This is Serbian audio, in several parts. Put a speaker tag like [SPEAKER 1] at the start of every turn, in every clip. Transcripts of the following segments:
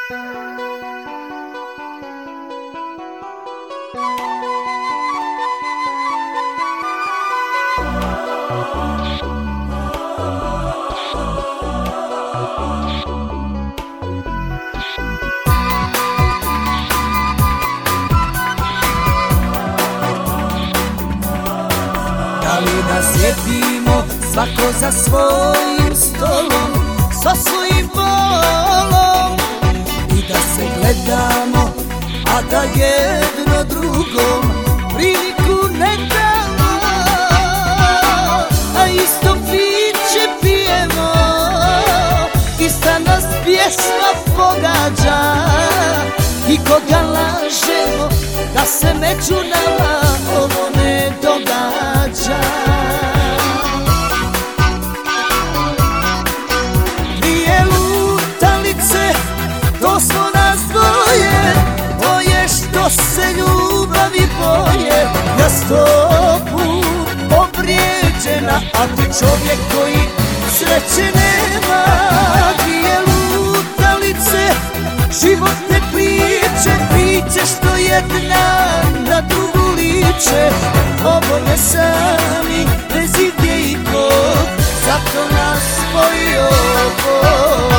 [SPEAKER 1] Da li da sjedimo svako za svojim stolom, sa svojim bolom, i da se gledamo, a da jedno drugom priliku ne damo, a isto piće pijemo, ista nas pjesma pogađa, i koga lažemo da se među nama ovo ne događa. Dvije lutalice, to smo nas dvoje, boje što se ljubavi boje. Ja 100 put povrijeđena, a ti čovjek koji sreće nema. Dvije lutalice, životne priče, priče što jedna na drugu liče. Oboje sami, bez igdje i kog, zato nas spojio Bog.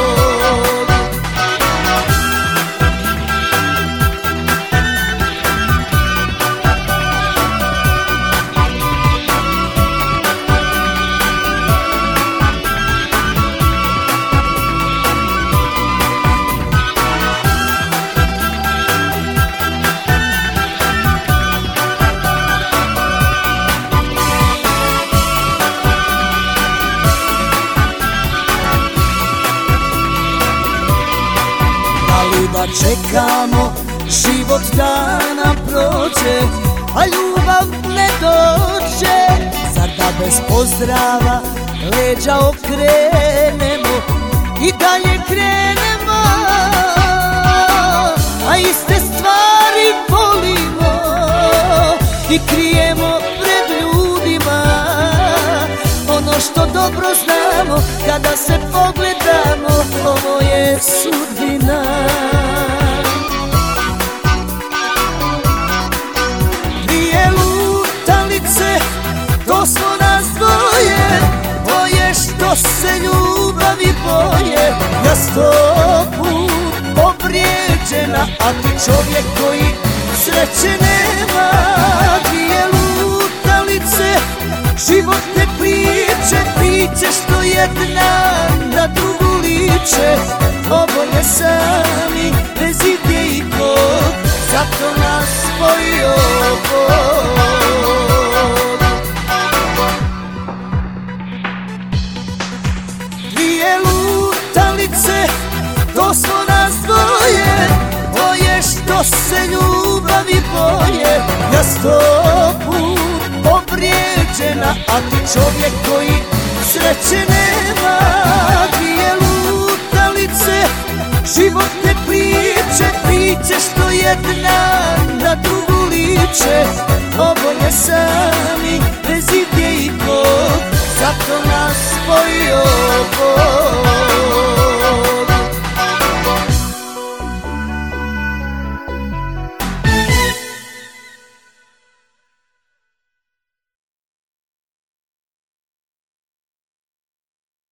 [SPEAKER 1] Da čekamo život da nam prođe, a ljubav ne dođe. Zar da bez pozdrava leđa okrenemo i dalje krenemo, a iste stvari volimo i krijemo pred ljudima. Ono što dobro znamo, kada se pogledamo, ovo je sudbina. Dvije lutalice, to smo nas dvoje, boje što se ljubavi boje. Ja 100 put povrijeđena, a ti čovjek koji sreće nema. Dvije lutalice, životne priče, priče što jedna na drugu liče. Oboje sami, bez igdje i kog, zato nas spojio Bog. Dvije lutalice, to smo nas dvoje, boje što se ljubavi boje. Ja 100 put povrijeđena, a ti čovjek koji sreće nema. Dvije lutalice, životne priče, priče što jedna na drugu liče. Oboje sami, bez igdje i kog, zato nas spojio